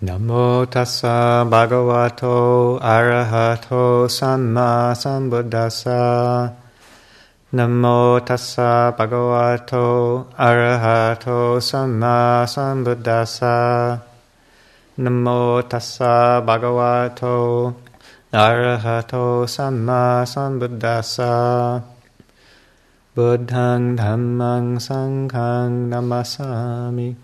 Namo tassa bhagavato arahato samma sambuddhassa. Namo tassa bhagavato arahato samma sambuddhassa. Namo tassa bhagavato arahato samma sambuddhassa. Buddhang dhammang sanghang namasami.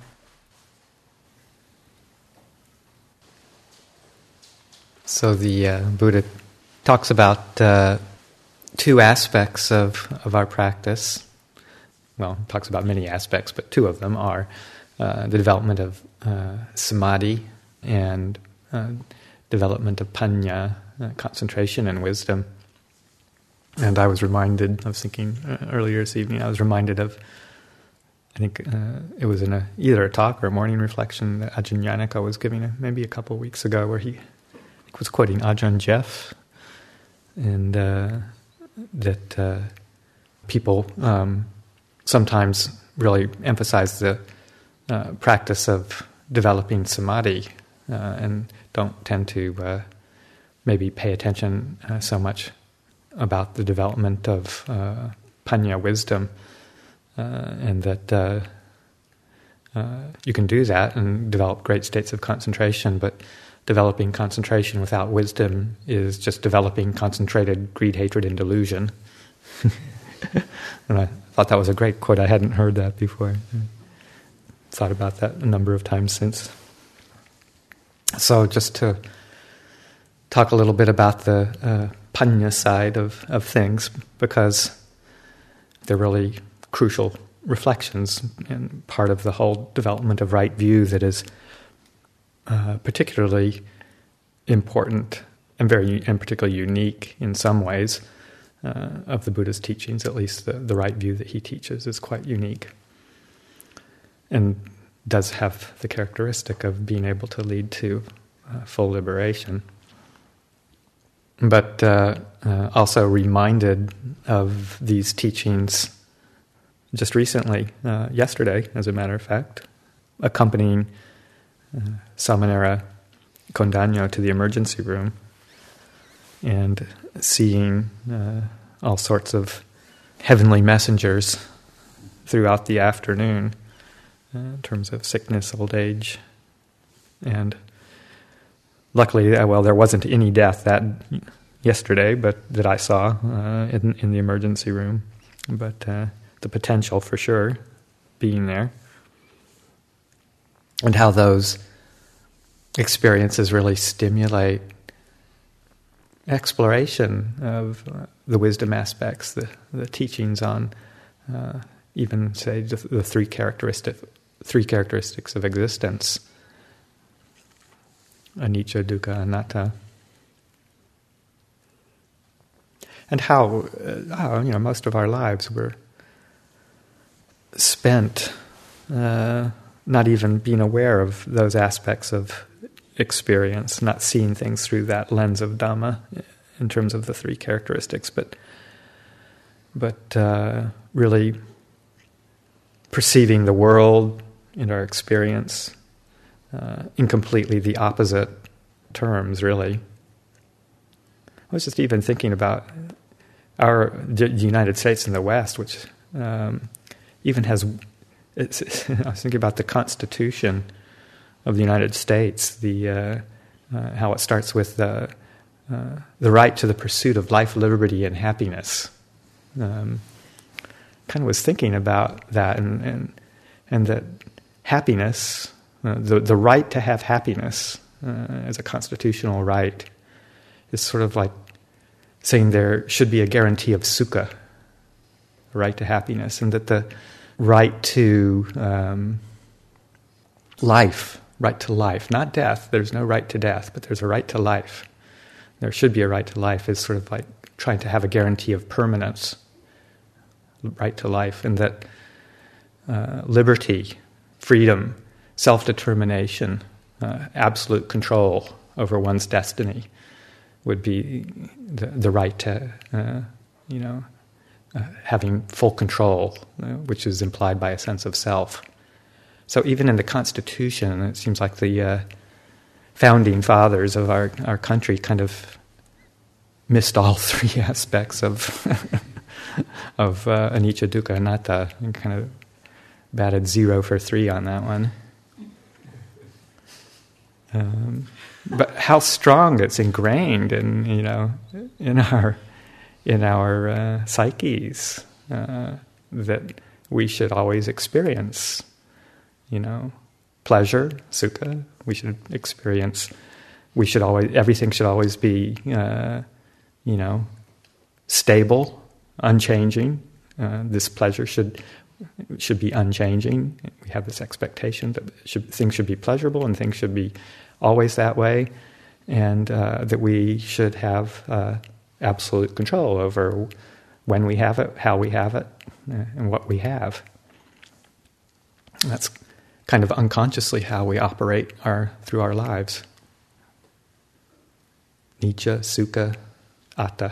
So the Buddha talks about two aspects of our practice. Well, he talks about many aspects, but two of them are the development of samadhi and development of panya, concentration and wisdom. And I was thinking earlier this evening, I was reminded of, I think it was in either a talk or a morning reflection that Ajahn Yanaka was giving maybe a couple of weeks ago, where he was quoting Ajahn Jeff, and that people sometimes really emphasize the practice of developing samadhi and don't tend to maybe pay attention so much about the development of panya, wisdom, and that you can do that and develop great states of concentration, but developing concentration without wisdom is just developing concentrated greed, hatred, and delusion. And I thought that was a great quote. I hadn't heard that before. Thought about that a number of times since. So just to talk a little bit about the panya side of things, because they're really crucial reflections and part of the whole development of right view that is particularly important and particularly unique in some ways of the Buddha's teachings. At least the right view that he teaches is quite unique and does have the characteristic of being able to lead to full liberation. But also reminded of these teachings just recently, yesterday, as a matter of fact, accompanying Samanera Kondanyo to the emergency room and seeing all sorts of heavenly messengers throughout the afternoon in terms of sickness, old age, and luckily, there wasn't any death that yesterday, but that I saw in the emergency room. But the potential for sure being there, and how those experiences really stimulate exploration of the wisdom aspects, the teachings on even say the three characteristics of existence: anicca, dukkha, anatta, and how most of our lives were spent not even being aware of those aspects of experience, not seeing things through that lens of Dhamma in terms of the three characteristics, but really perceiving the world and our experience in completely the opposite terms, really. I was just even thinking about the United States and the West, which even has... I was thinking about the Constitution of the United States, how it starts with the right to the pursuit of life, liberty, and happiness. Kind of was thinking about that, and that happiness, the right to have happiness as a constitutional right, is sort of like saying there should be a guarantee of sukha, a right to happiness, and that the right to life, not death. There's no right to death, but there's a right to life. There should be a right to life is sort of like trying to have a guarantee of permanence, right to life, and that liberty, freedom, self-determination, absolute control over one's destiny would be the right to, having full control, which is implied by a sense of self. So even in the Constitution, it seems like the founding fathers of our country kind of missed all three aspects of anicca, dukkha, anatta, and kind of batted 0 for 3 on that one. But how strong it's ingrained in our psyches that we should always experience, pleasure, sukha. We should experience. Everything should always be, stable, unchanging. This pleasure should be unchanging. We have this expectation that things should be pleasurable and things should be always that way, and that we should have absolute control over when we have it, how we have it, and what we have. And that's kind of unconsciously how we operate through our lives. Anicca, sukha, atta.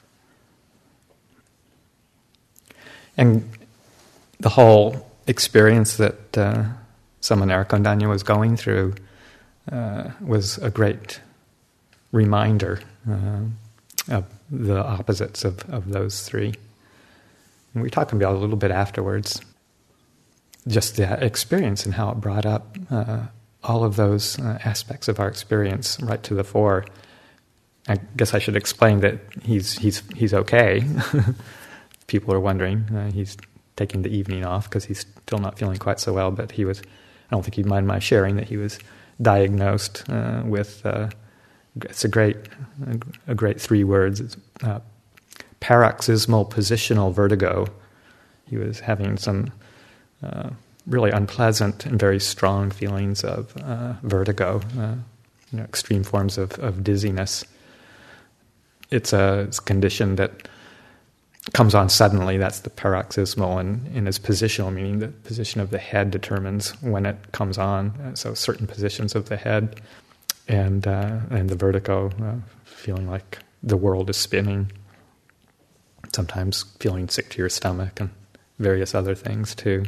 And the whole experience that Samanera Kondanya was going through was a great reminder of the opposites of those three. And we talked about it a little bit afterwards, just that experience and how it brought up all of those aspects of our experience right to the fore. I guess I should explain that he's okay. People are wondering. He's taking the evening off because he's still not feeling quite so well, but I don't think he'd mind my sharing that he was diagnosed with, it's a great 3 words, it's, paroxysmal positional vertigo. He was having some really unpleasant and very strong feelings of vertigo, extreme forms of dizziness. It's a condition that comes on suddenly. That's the paroxysmal, and is positional, meaning the position of the head determines when it comes on. So certain positions of the head, and the vertigo, feeling like the world is spinning. Sometimes feeling sick to your stomach and various other things too.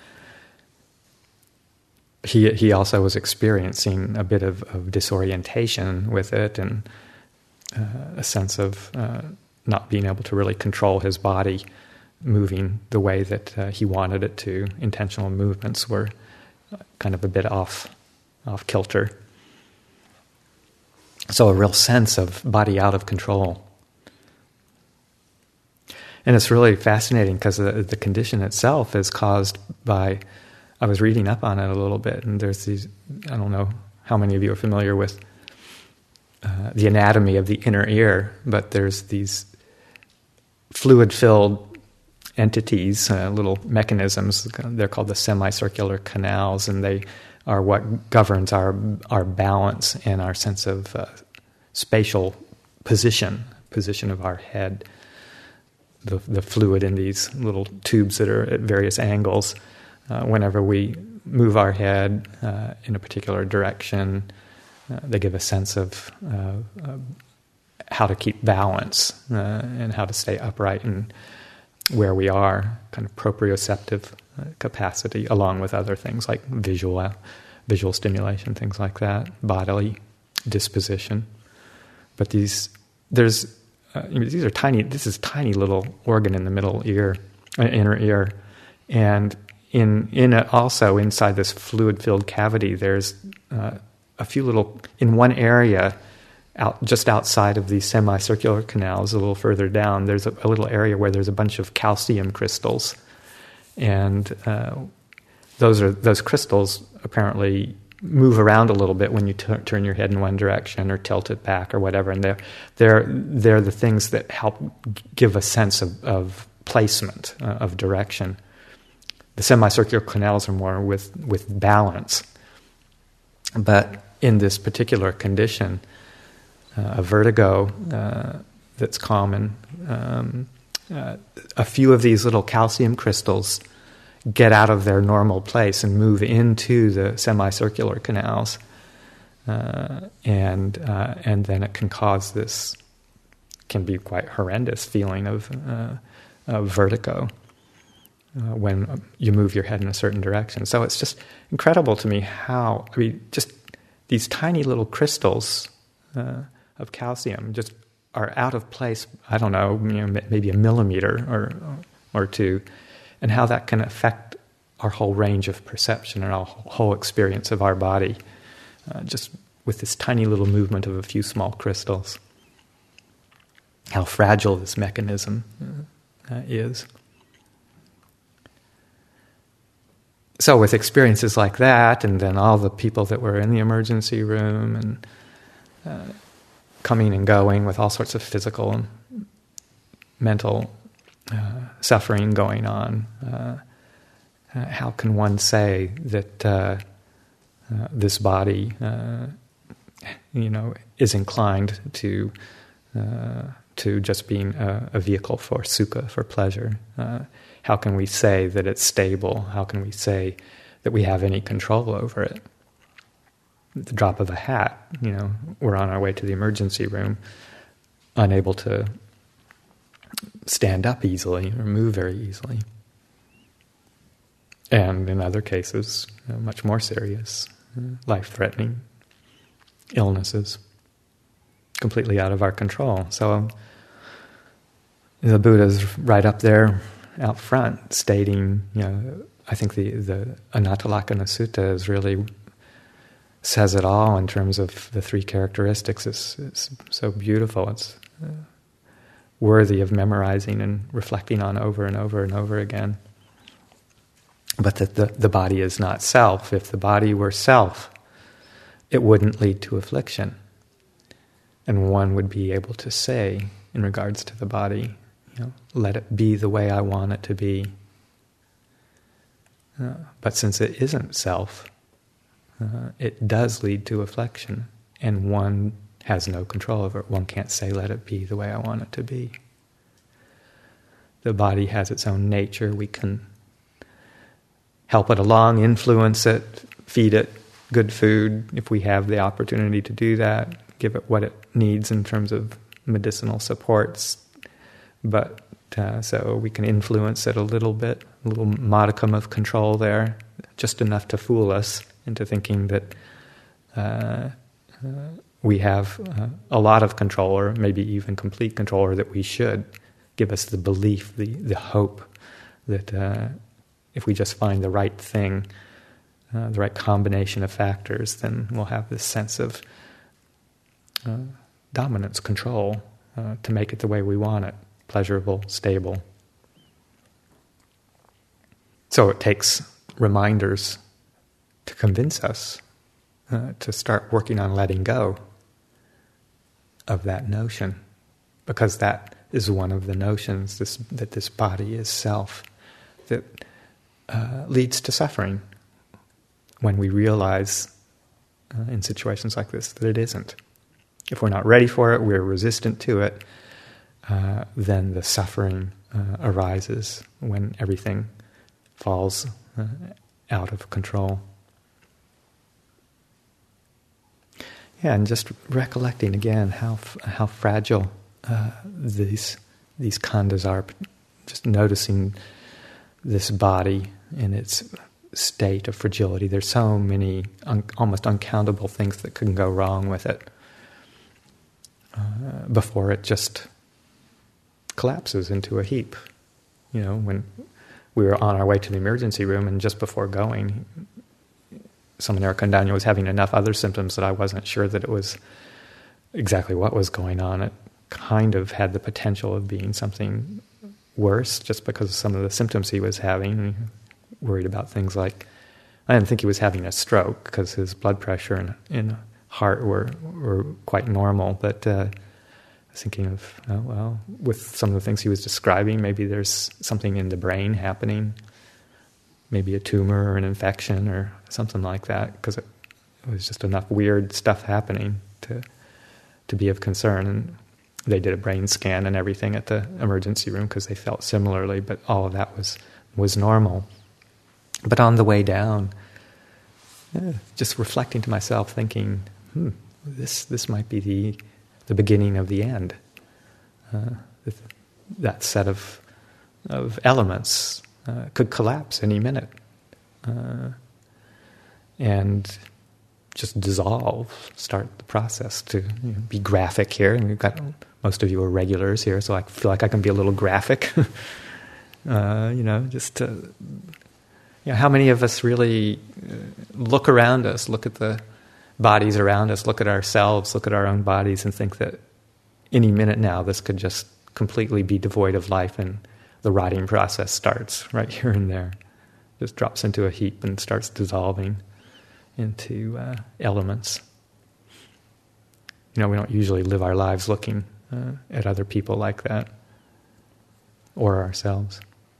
He also was experiencing a bit of disorientation with it, and a sense of not being able to really control his body moving the way that he wanted it to. Intentional movements were kind of a bit off kilter. So a real sense of body out of control. And it's really fascinating because the condition itself is caused by, I was reading up on it a little bit, and there's these, I don't know how many of you are familiar with the anatomy of the inner ear, but there's these fluid-filled entities, little mechanisms. They're called the semicircular canals, and they are what governs our balance and our sense of spatial position of our head. The fluid in these little tubes that are at various angles. Whenever we move our head in a particular direction, they give a sense of how to keep balance and how to stay upright and where we are, kind of proprioceptive capacity, along with other things like visual stimulation, things like that, bodily disposition. But these are tiny. This is a tiny little organ in the middle ear, inner ear, and in it also inside this fluid-filled cavity, there's a few little, in one area, just outside of these semicircular canals, a little further down, there's a little area where there's a bunch of calcium crystals, and those crystals apparently move around a little bit when you turn your head in one direction or tilt it back or whatever, and they're the things that help give a sense of placement, of direction. The semicircular canals are more with balance. But in this particular condition, a vertigo that's common, a few of these little calcium crystals get out of their normal place and move into the semicircular canals, and then it can cause this, can be quite horrendous feeling of vertigo when you move your head in a certain direction. So it's just incredible to me how, just these tiny little crystals of calcium just are out of place, I don't know, maybe a millimeter or two, and how that can affect our whole range of perception and our whole experience of our body, just with this tiny little movement of a few small crystals. How fragile this mechanism is. So with experiences like that, and then all the people that were in the emergency room, and coming and going with all sorts of physical and mental suffering going on, how can one say that this body, is inclined to just being a vehicle for sukha, for pleasure? How can we say that it's stable? How can we say that we have any control over it? At the drop of a hat, we're on our way to the emergency room, unable to stand up easily or move very easily. And in other cases, much more serious, life-threatening illnesses, completely out of our control. So the Buddha's right up there out front stating, I think the Anatthalakkhana Sutta is really says it all in terms of the three characteristics. It's so beautiful. It's worthy of memorizing and reflecting on over and over and over again. But that the body is not self. If the body were self, it wouldn't lead to affliction. And one would be able to say, in regards to the body, let it be the way I want it to be. But since it isn't self, it does lead to affliction, and one has no control over it. One can't say, let it be the way I want it to be. The body has its own nature. We can help it along, influence it, feed it good food if we have the opportunity to do that, give it what it needs in terms of medicinal supports. But so we can influence it a little bit, a little modicum of control there, just enough to fool us into thinking that we have a lot of control, or maybe even complete control, or that we should. Give us the belief, the hope that if we just find the right thing, the right combination of factors, then we'll have this sense of dominance, control, to make it the way we want it, pleasurable, stable. So it takes reminders to convince us to start working on letting go of that notion, because that is one of the notions, that this body is self, that leads to suffering when we realize in situations like this that it isn't. If we're not ready for it, we're resistant to it, then the suffering arises when everything falls out of control. Yeah, and just recollecting again how fragile these khandhas are. Just noticing this body in its state of fragility. There's so many almost uncountable things that can go wrong with it before it just collapses into a heap. When we were on our way to the emergency room, and just before going, Samanera Kondanya was having enough other symptoms that I wasn't sure that it was exactly what was going on. It kind of had the potential of being something worse, just because of some of the symptoms he was having. Worried about things like, I didn't think he was having a stroke, because his blood pressure and heart were quite normal, but I was thinking of, with some of the things he was describing, maybe there's something in the brain happening, maybe a tumor or an infection or something like that, because it was just enough weird stuff happening to be of concern. And they did a brain scan and everything at the emergency room, because they felt similarly, but all of that was normal. But on the way down, just reflecting to myself, thinking, this might be the beginning of the end. That set of elements could collapse any minute. And just dissolve, start the process to be graphic here. And we've got, most of you are regulars here, so I feel like I can be a little graphic. How many of us really look around us, look at the bodies around us, look at ourselves, look at our own bodies, and think that any minute now this could just completely be devoid of life, and the rotting process starts right here and there. Just drops into a heap and starts dissolving into elements. We don't usually live our lives looking at other people like that, or ourselves.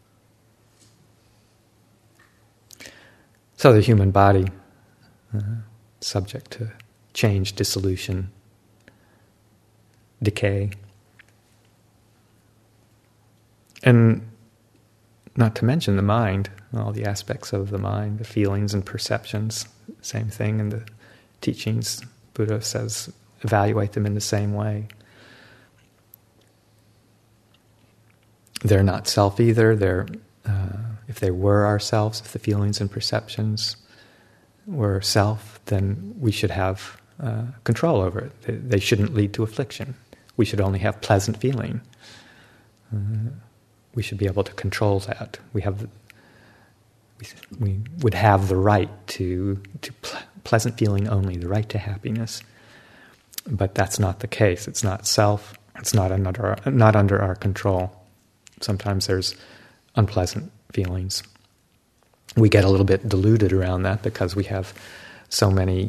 So the human body, subject to change, dissolution, decay. And not to mention the mind, all the aspects of the mind, the feelings and perceptions, same thing in the teachings. Buddha says, evaluate them in the same way. They're not self either. They're, if they were ourselves, if the feelings and perceptions were self, then we should have control over it. They shouldn't lead to affliction. We should only have pleasant feeling. We should be able to control that. We would have the right to pleasant feeling only, the right to happiness. But that's not the case. It's not self. It's not under our control. Sometimes there's unpleasant feelings. We get a little bit deluded around that because we have so many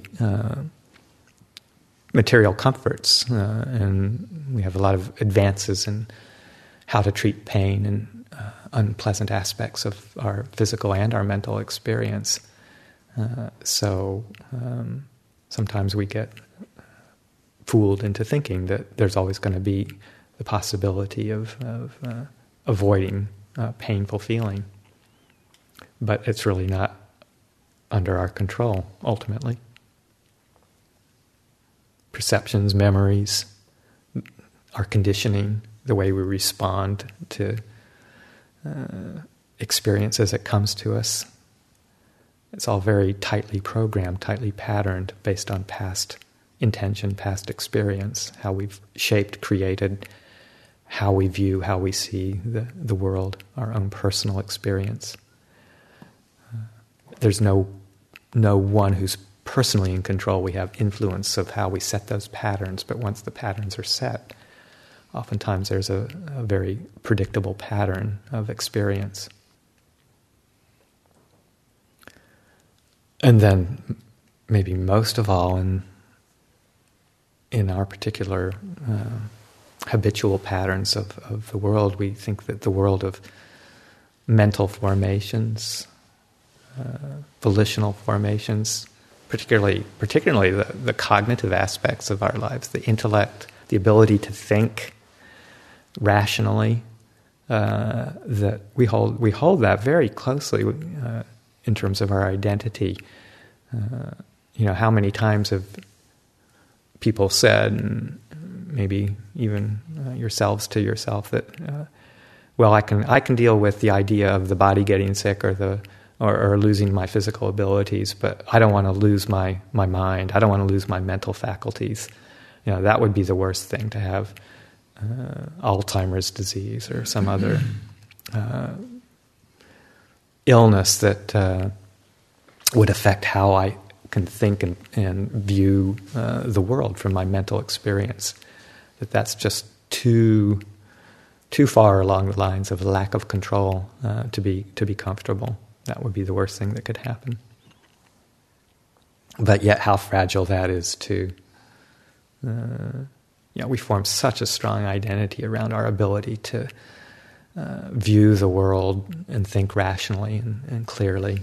material comforts, and we have a lot of advances in how to treat pain and unpleasant aspects of our physical and our mental experience. So sometimes we get fooled into thinking that there's always going to be the possibility of avoiding painful feeling. But it's really not under our control, ultimately. Perceptions, memories, our conditioning, the way we respond to experience as it comes to us, it's all very tightly programmed, tightly patterned, based on past intention, past experience, how we've shaped, created, how we view, how we see the world, our own personal experience. There's no one who's personally in control. We have influence of how we set those patterns, but once the patterns are set, oftentimes there's a very predictable pattern of experience. And then, maybe most of all, in our particular habitual patterns of the world, we think that the world of mental formations, volitional formations, particularly the cognitive aspects of our lives, the intellect, the ability to think rationally, that we hold that very closely in terms of our identity. How many times have people said, and maybe even yourselves to yourself, that I can deal with the idea of the body getting sick or losing my physical abilities, but I don't want to lose my mind. I don't want to lose my mental faculties. That would be the worst thing, to have Alzheimer's disease or some other illness that would affect how I can think and view the world from my mental experience. That's just too far along the lines of lack of control to be comfortable. That would be the worst thing that could happen. But yet, how fragile that is too. We form such a strong identity around our ability to view the world and think rationally and clearly.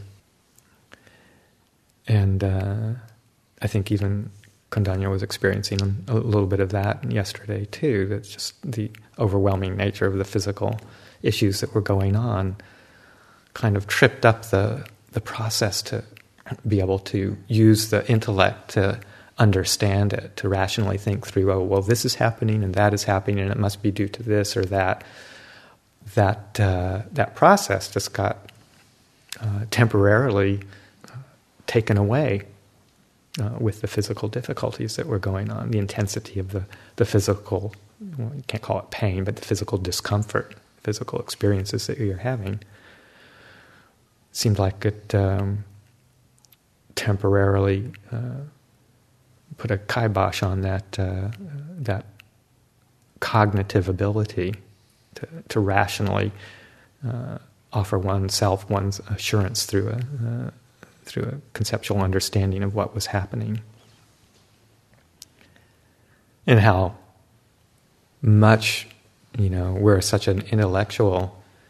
And I think even Kondanyo was experiencing a little bit of that yesterday too. That's just the overwhelming nature of the physical issues that were going on kind of tripped up the process to be able to use the intellect to understand it, to rationally think through, this is happening and that is happening and it must be due to this or that. That process just got temporarily taken away with the physical difficulties that were going on, the intensity of the physical, well, you can't call it pain, but the physical discomfort, physical experiences that you're having. Seemed like it temporarily put a kibosh on that cognitive ability to rationally offer oneself one's assurance through a conceptual understanding of what was happening, and how much we're such an intellectually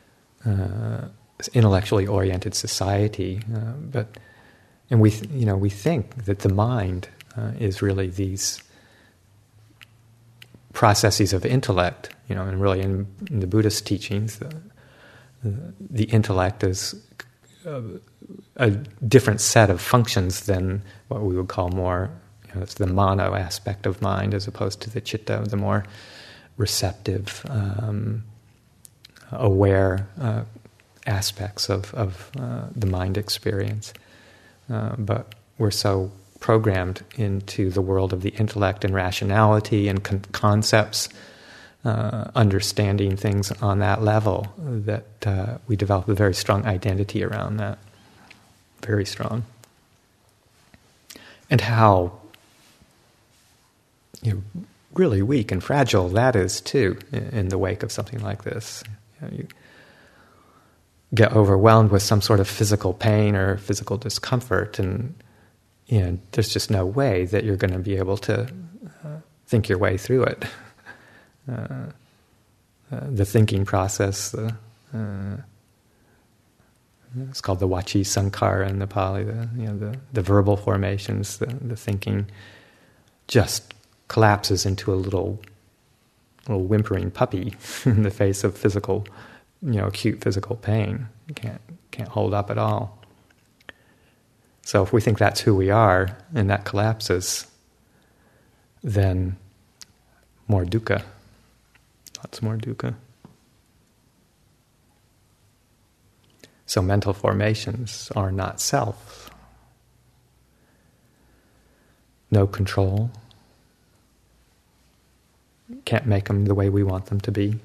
oriented society, and we think that the mind is really these processes of intellect, and really in the Buddhist teachings, the intellect is a different set of functions than what we would call more, it's the mano aspect of mind as opposed to the citta, the more receptive, aware aspects of the mind experience. But we're so programmed into the world of the intellect and rationality and concepts, understanding things on that level, that we develop a very strong identity around that. Very strong. And how really weak and fragile that is too in the wake of something like this. You get overwhelmed with some sort of physical pain or physical discomfort, and there's just no way that you're going to be able to think your way through it. The thinking process, it's called the Vaci Sankara in the Pali, the verbal formations, the thinking just collapses into a little whimpering puppy in the face of physical, acute physical pain. You can't hold up at all. So if we think that's who we are and that collapses, then more dukkha, lots more dukkha. So mental formations are not self. No control. Can't make them the way we want them to be.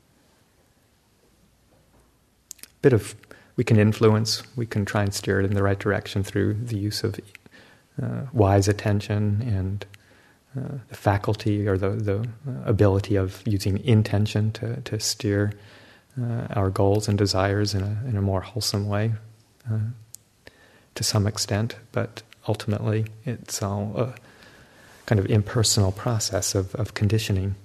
We can influence, we can try and steer it in the right direction through the use of wise attention and the faculty or the ability of using intention to steer our goals and desires in a more wholesome way to some extent, but ultimately it's all a kind of impersonal process of conditioning.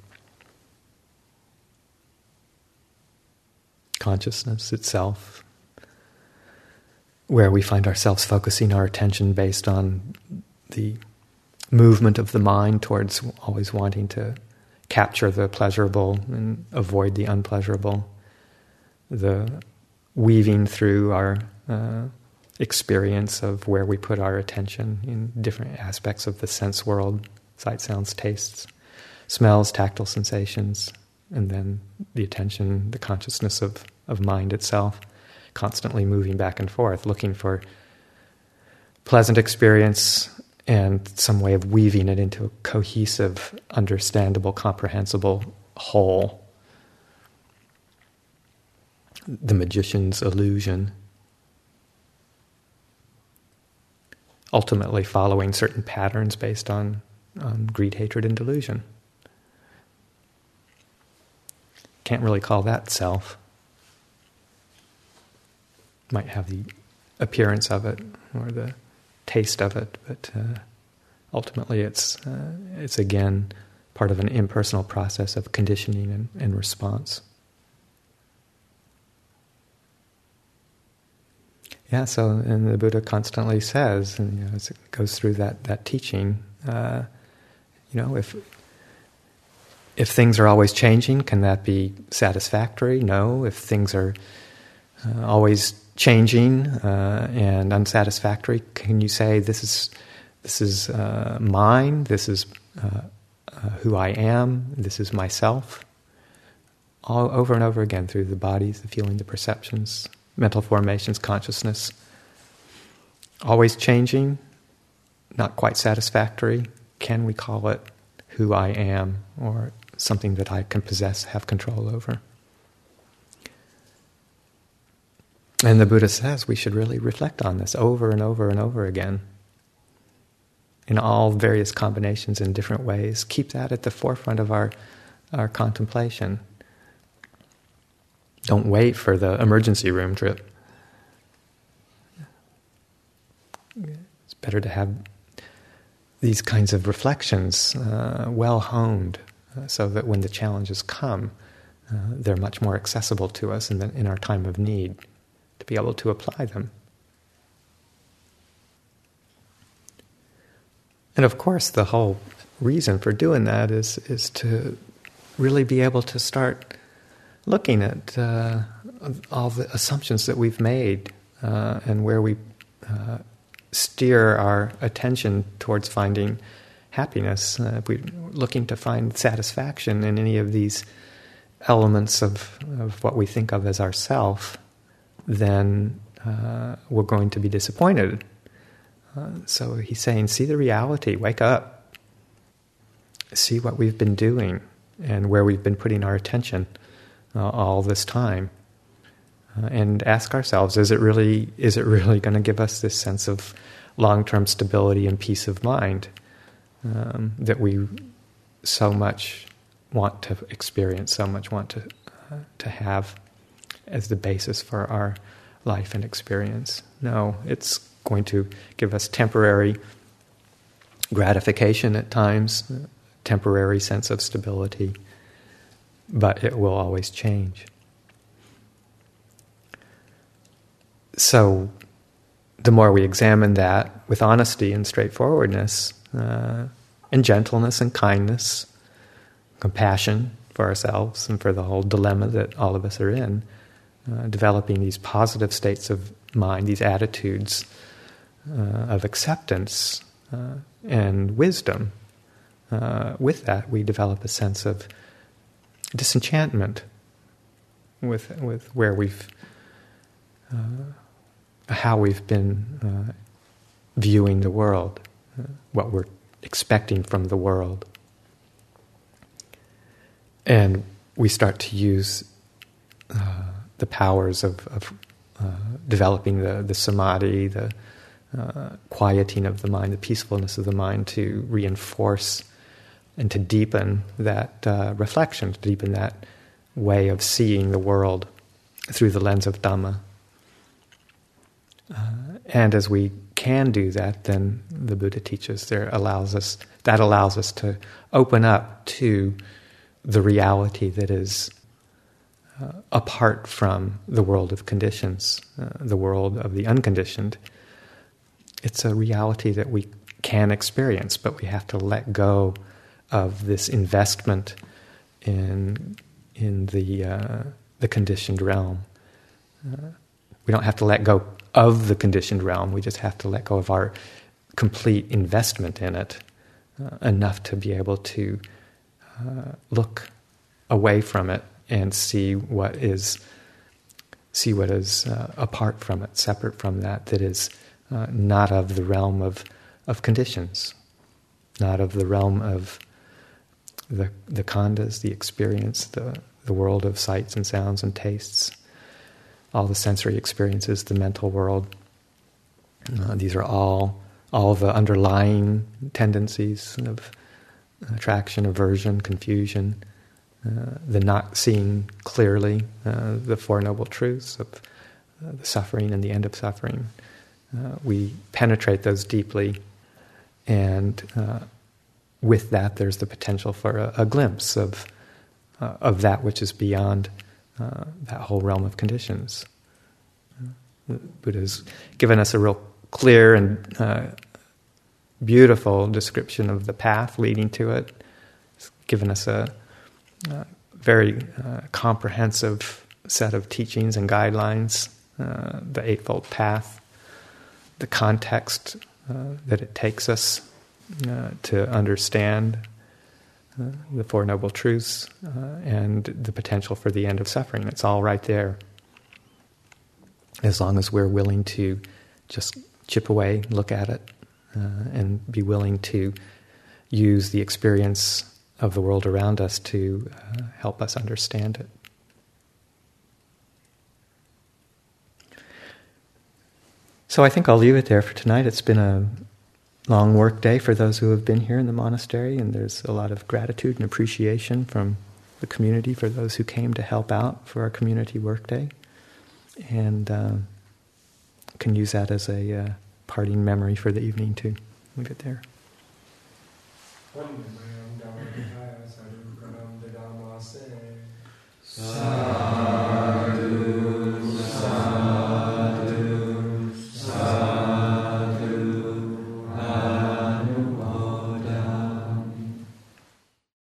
Consciousness itself, where we find ourselves focusing our attention based on the movement of the mind towards always wanting to capture the pleasurable and avoid the unpleasurable, the weaving through our experience of where we put our attention in different aspects of the sense world, sight, sounds, tastes, smells, tactile sensations, and then the attention, the consciousness of mind itself, constantly moving back and forth, looking for pleasant experience and some way of weaving it into a cohesive, understandable, comprehensible whole. The magician's illusion. Ultimately following certain patterns based on greed, hatred, and delusion. Can't really call that self. Might have the appearance of it or the taste of it, but ultimately it's again part of an impersonal process of conditioning and response. Yeah, so and the Buddha constantly says, and as it goes through that teaching, if things are always changing, can that be satisfactory? No. If things are always changing and unsatisfactory, can you say this is mine? This is who I am. This is myself. All over and over again through the bodies, the feeling, the perceptions, mental formations, consciousness. Always changing, not quite satisfactory? Can we call it who I am, or something that I can possess, have control over? And the Buddha says we should really reflect on this over and over and over again, in all various combinations in different ways. Keep that at the forefront of our contemplation. Don't wait for the emergency room trip. It's better to have these kinds of reflections well honed, so that when the challenges come, they're much more accessible to us in our time of need, to be able to apply them. And of course, the whole reason for doing that is to really be able to start looking at all the assumptions that we've made and where we steer our attention towards finding happiness. If we're looking to find satisfaction in any of these elements of what we think of as ourself, then we're going to be disappointed. So he's saying, see the reality, wake up. See what we've been doing and where we've been putting our attention all this time. And ask ourselves, is it really going to give us this sense of long-term stability and peace of mind that we so much want to experience, so much want to have as the basis for our life and experience? No, it's going to give us temporary gratification at times, temporary sense of stability, but it will always change. So the more we examine that with honesty and straightforwardness, and gentleness and kindness, compassion for ourselves and for the whole dilemma that all of us are in, developing these positive states of mind, these attitudes of acceptance and wisdom, with that we develop a sense of disenchantment with where we've how we've been viewing the world, what we're expecting from the world. And we start to use the powers of developing the samadhi, the quieting of the mind, the peacefulness of the mind, to reinforce and to deepen that reflection, to deepen that way of seeing the world through the lens of Dhamma. And as we can do that, then the Buddha teaches that allows us to open up to the reality that is apart from the world of conditions, the world of the unconditioned. It's a reality that we can experience, but we have to let go of this investment in the conditioned realm. We don't have to let go of the conditioned realm. We just have to let go of our complete investment in it, enough to be able to look away from it and see what is apart from it, separate from that is not of the realm of conditions, not of the realm of the khandhas, the experience, the world of sights and sounds and tastes, all the sensory experiences, the mental world. These are all the underlying tendencies of attraction, aversion, confusion, the not seeing clearly, the Four Noble Truths of the suffering and the end of suffering. We penetrate those deeply, and with that there's the potential for a glimpse of that which is beyond that whole realm of conditions. The Buddha's given us a real clear and beautiful description of the path leading to it. He's given us a very comprehensive set of teachings and guidelines, the Eightfold Path, the context that it takes us to understand the Four Noble Truths, and the potential for the end of suffering. It's all right there. As long as we're willing to just chip away, look at it, and be willing to use the experience of the world around us to help us understand it. So I think I'll leave it there for tonight. It's been a long work day for those who have been here in the monastery, and there's a lot of gratitude and appreciation from the community for those who came to help out for our community work day. And can use that as a parting memory for the evening too. Leave it there.